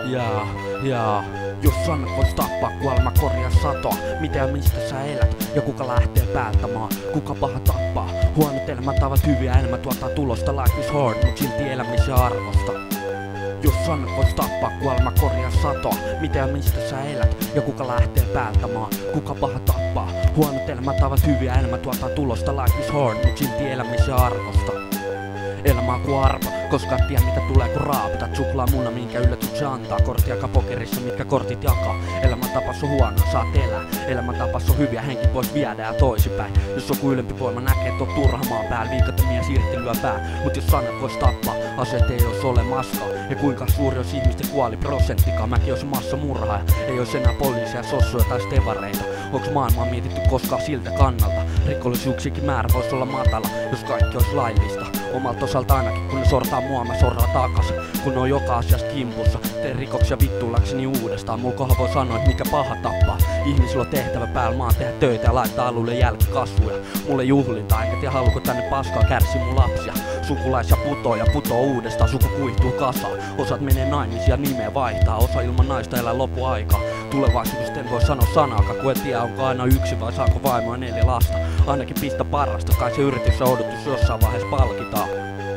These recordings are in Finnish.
Jaa. Jos sanat vois tappaa, kuolema korjaa satoa. Mitä ja mistä sä elät ja kuka lähtee päättämään? Kuka paha tappaa? Huonot elämäntavat hyviä, elämä tuottaa tulosta. Life is hard, mut silti elämisen arvosta. Jos sanat vois tappaa, kuolema korjaa satoa. Mitä ja mistä sä elät ja kuka lähtee päättämään? Kuka paha tappaa? Huonot elämäntavat hyviä, elämä tuottaa tulosta. Life is hard, mut silti elämisen arvosta. Elämä on ku arpa, koska et tiedä mitä tulee kun raapitat. Suklaa muna minkä yllätys se antaa. Korttiaika pokerissa mitkä kortit jakaa. Elämäntapas on huono, saat elää. Elämäntapas on hyviä, henki pois viedä ja toisinpäin. Jos joku ylempi voima näkee et oo turha maan päällä. Viikottomia siirtelyä pää. Mut jos sanat vois tappaa, aseet ei ois ole maskaa. Ja kuinka suuri jos ihmisten kuoli prosenttikaan. Mäkin ois massa murhaa. Ei ois enää poliisia, sossuja tai stevareita. Onks maailmaa mietitty koskaan siltä kannalta? Rikollisuuksikin määrä vois olla matala, jos kaikki ois laillista. Omalta osalta ainakin, kun ne sortaa mua, mä sorraa takas. Kun ne on joka asiasta kimpussa, teen rikoksia vittuillakseni uudestaan. Mul kohan voi sanoa, et mikä paha tappaa. Ihmisillä on tehtävä päällä maan tehdä töitä ja laittaa alulle jälkikasvuja. Mulle juhlinta, enkä tiedä haluuko tänne paskaa kärsii mun lapsia. Sukulaisia putoo uudestaan, suku kuihtuu kasaan. Osat menee naimisiin ja nimeä vaihtaa, osa ilman naista elää loppuaikaa. Tulevaisuudesta en voi sanoa sanaakaan, kun en tiedä onko aina yksi vai saako vaimoa 4 lasta. Ainakin pistä parasta, kai se yritys ja odotus jossain vaiheessa palkitaan.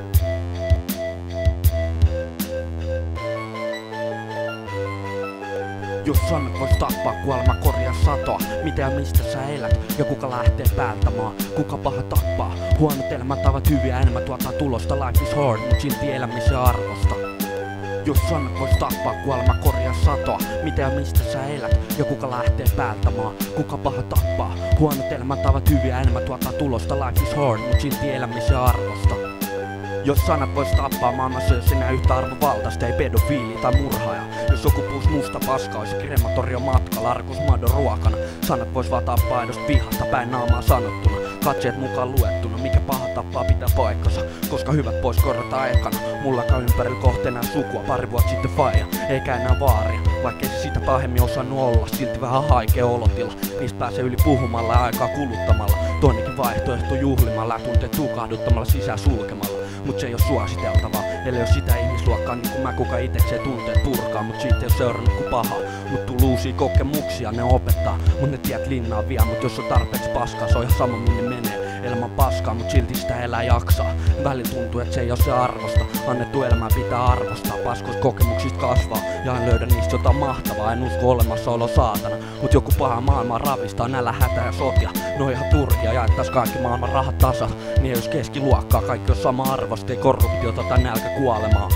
Jos sanat vois tappaa, kuolema korjaa satoa. Mitä ja mistä sä elät ja kuka lähtee päättämään? Kuka paha tappaa? Huonot elämäntavat hyviä, enemmän tuottaa tulosta. Life is hard, mut silti elämisen arvosta. Jos sanat vois tappaa, kuolema korjaa satoa. Mitä ja mistä sä elät ja kuka lähtee päättämään? Kuka paha tappaa? Huonot elämäntavat hyviä, enemmän tuottaa tulosta. Life is hard, mut silti elämisen arvosta. Jos sanat vois tappaa, maailmassa jos enää yhtä arvovaltaista, ei pedofiili tai murhaaja. Jos joku puus musta paska, ois krematorio matkalla, arkus madon ruokana. Sanat vois vaan tappaa edosta pihasta, päin naamaa sanottuna. Katseet mukaan luettuna, mikä paha tappaa pitää paikkansa. Koska hyvät pois korjataan ekana. Mullakaan ympärillä kohteena sukua, pari vuotta sitten faija, eikä enää vaaria. Vaikkei se sitä pahemmin osannut olla, silti vähän haikea olotila. Niistä pääsee yli puhumalla ja aikaa kuluttamalla. Toinenkin vaihtoehto juhlimalla ja tunteet tukahduttamalla sisään sulkemalla. Mut se ei oo suositeltavaa, ellei oo sitä ihmisluokkaa niin kuin mä, kuka itekseen tunteet purkaa. Mut siitä ei oo seurannut ku pahaa. Mut tuu uusia kokemuksia, ne opettaa. Mut ne tiedät linnaa vie, mut jos on tarpeeksi paskaa, se on ihan sama minne menee. Elämä paskaa, mut silti sitä elää jaksaa. Välillä tuntuu, et se ei oo se arvosta. Annettu elämää pitää arvostaa, paskoista kokemuksista kasvaa. Ja en löydä niistä jotain mahtavaa, en usko olemassaolo saatana. Mut joku paha maailmaa ravistaa, nälä, hätä ja sotia. Ne on ihan turhia, jaettais kaikki maailman rahat tasa. Niin jos keskiluokkaa, kaikki on sama arvosta, ei korruptiota tai nälkä kuolemaa.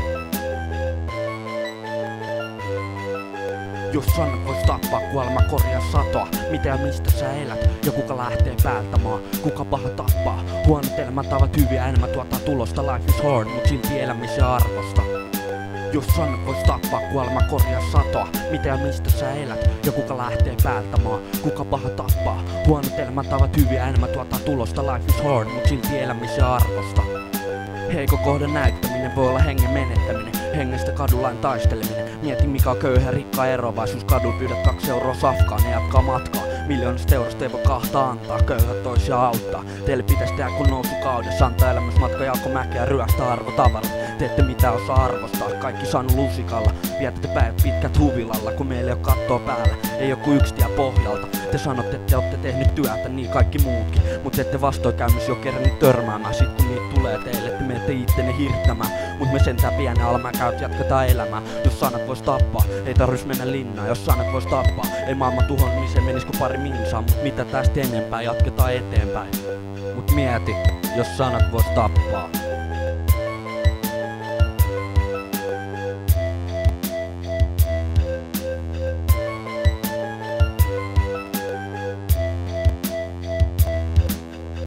Jos sanat vois tappaa, kuolema korjaa satoa. Mitä ja mistä sä elät ja kuka lähtee päättämään? Kuka paha tappaa? Huonot elämäntavat hyviä, enemmän tuottaa tulosta. Life is hard, mut silti elämisen arvosta. Jos sanat vois tappaa, kuolema korjaa satoa. Mitä ja mistä sä elät ja kuka lähtee päättämään? Kuka paha tappaa? Huonot elämäntavat hyviä, enemmän tuottaa tulosta. Life is hard, mut silti elämisen arvosta. Heikko kohdan näyttäminen voi olla hengen menettäminen. Hengestä kadullain taisteleminen. Mieti mikä on köyhä rikka eroavaisuus. Kadulla pyydät 2 euroa safkaa, ne jatkaa matkaa. Miljoonasta eurosta ei voi kahta antaa. Köyhät toisia auttaa. Teille pitäis tehdä kun nousukaudessa. Antaa elämässä matka jalkomäkeä, ryöstää arvotavarat. Te ette mitään osaa arvostaa, kaikki saanut lusikalla. Vietätte päivät pitkät huvilalla, kun meillä ei oo kattoo päällä. Ei oo kuin yksi tie pohjalta. Te sanotte, että te ootte tehnyt työtä, niin kaikki muutkin. Mut ette vastoinkäymisiä oo kerännyt törmäämään. Sit kun niitä tulee teille, te menette ittenne hirttämään. Mut me sentään pienen alamäkäyt jatketaan elämää. Jos sanat vois tappaa, ei tarvis mennä linnaan. Jos sanat vois tappaa, ei maailma tuhonniseen menis kuin pari minsaa. Mut mitä tästä enempää, jatketaan eteenpäin. Mut mieti, jos sanat vois tappaa.